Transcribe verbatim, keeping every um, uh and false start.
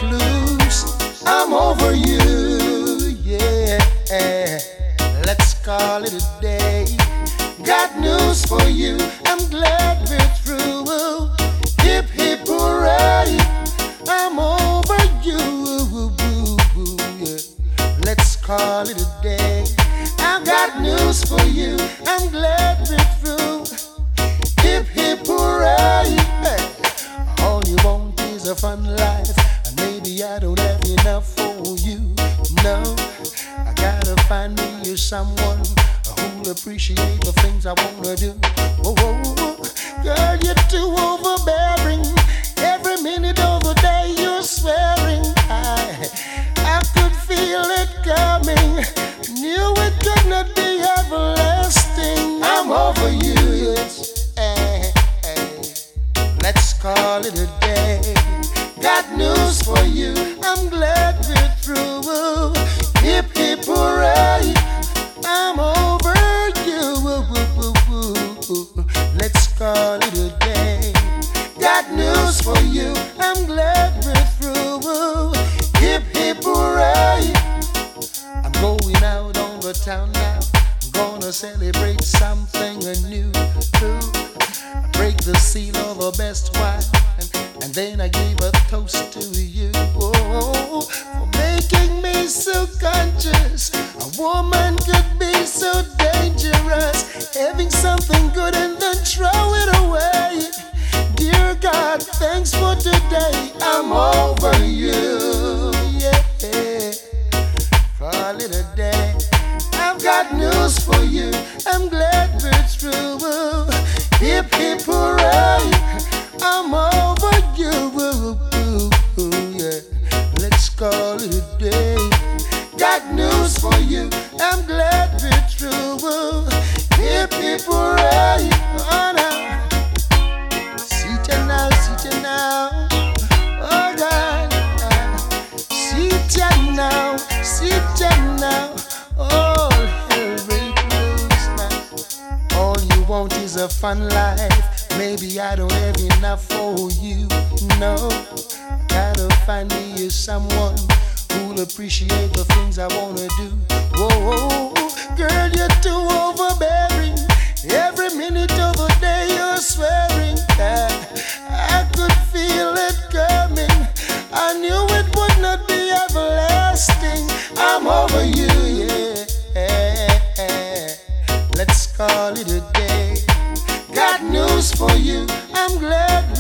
recluse. I'm over you, yeah. Let's call it a day. Got news for you. I'm glad we're through. Hip hip hooray! I'm over you, yeah. Let's call it a day. I've got news for you. I'm glad we're through. Hip hip hooray! Hey. All you want is a fun life, and maybe I don't have enough for you. No, I gotta find me someone who'll appreciate the things I wanna do. Whoa, whoa, whoa. Girl, you're too overbearing. Every minute of the day you're swearing. I, I could feel it coming. Knew it could not be everlasting. I'm over you, yes. Hey, hey. Let's call it a day. Got news for you. I'm glad we're through. Hip hip hooray! I'm over you. Let's call it a day. Got news for you. I'm glad we're through. Hip hip hooray! I'm going out on the town now. I'm gonna celebrate something new. Break the seal of the best wine, and, and then I give a toast to you. Oh, for making me so conscious. A woman could be so dangerous, having something good and then throw it away. Dear God, thanks for today. I'm over you, yeah. Call it a day. I've got news for you. I'm glad we're through. Hip hip hooray! I'm over you, yeah. Let's call it a day. Got news for you. I'm glad we're through. Hip hip hooray! Oh, now. Sit ya now, sit ya now. Oh God, sit ya now, sit ya now. All hell break loose now. All you want is a fun life. Maybe I don't have enough for you. No, gotta find me someone who'll appreciate the things I wanna do. Whoa, girl, you're too overbearing. Every minute of the day you're swearing. I could feel it coming. I knew it would not be everlasting. I'm over you, yeah. Let's call it a day. Got news for you. I'm glad